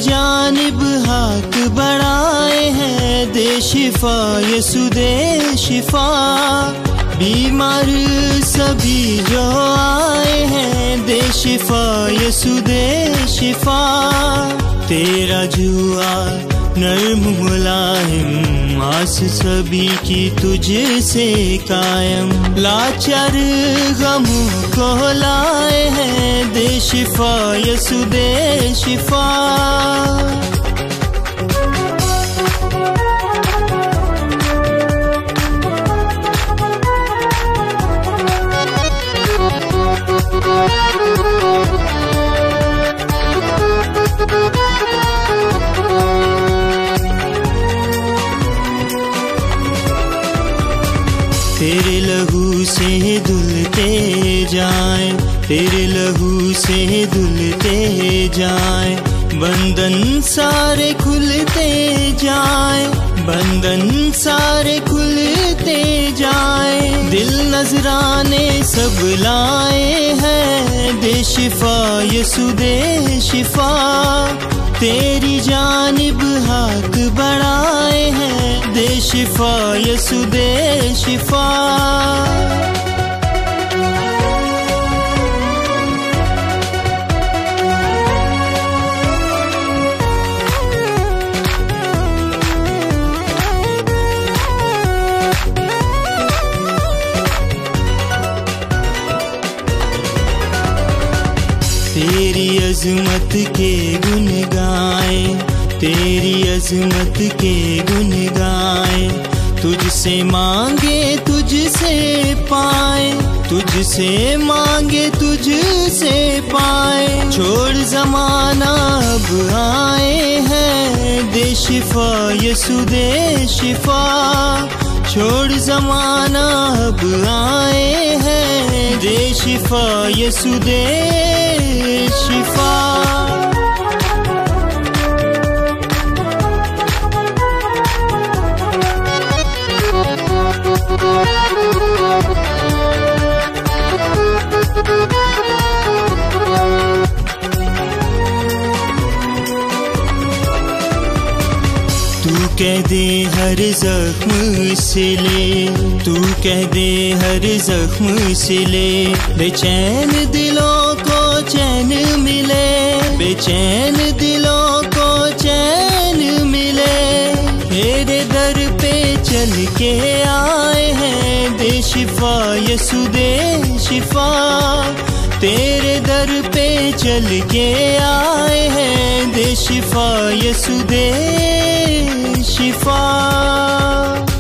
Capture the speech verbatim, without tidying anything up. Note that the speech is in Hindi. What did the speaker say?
जानिब हाथ बढ़ाए हैं, दे शिफा यसु दे शिफा। बीमार सभी जो आए हैं, दे शिफा यसु दे शिफा। तेरा जुआ नर्म मुलाहिम, आस सभी की तुझसे कायम। लाचार गम को लाए हैं, दे शिफा यसु दे शिफा। तेरे लहू से धुलते जाए, तेरे लहू से धुलते जाए। बंधन सारे खुलते जाए, बंधन सारे खुलते जाए। दिल नजराने सब लाए हैं, दे शिफा यसु दे शिफा। तेरी जानिब हाथ बढ़ाए हैं, दे शिफा यसु दे शिफा। तेरी अज़मत के गुन गाए, तेरी अज़मत के गुन गाए। तुझसे मांगे तुझसे पाए, तुझसे मांगे तुझसे पाए। छोड़ ज़माना अब आए हैं, दे शिफा यसु दे शिफा। छोड़ ज़माना अब आए हैं, दे शिफा यसु दे शिफा। तू कह दे हर जख्म से ले, तू कह दे हर जख्म से ले। बेचैन दिलों को चैन मिले, बेचैन दिलों को चैन मिले। तेरे दर पे चल के आए हैं, दे शिफा यसु दे शिफा। तेरे दर पे चल के आए हैं, दे शिफा यसु दे शिफा।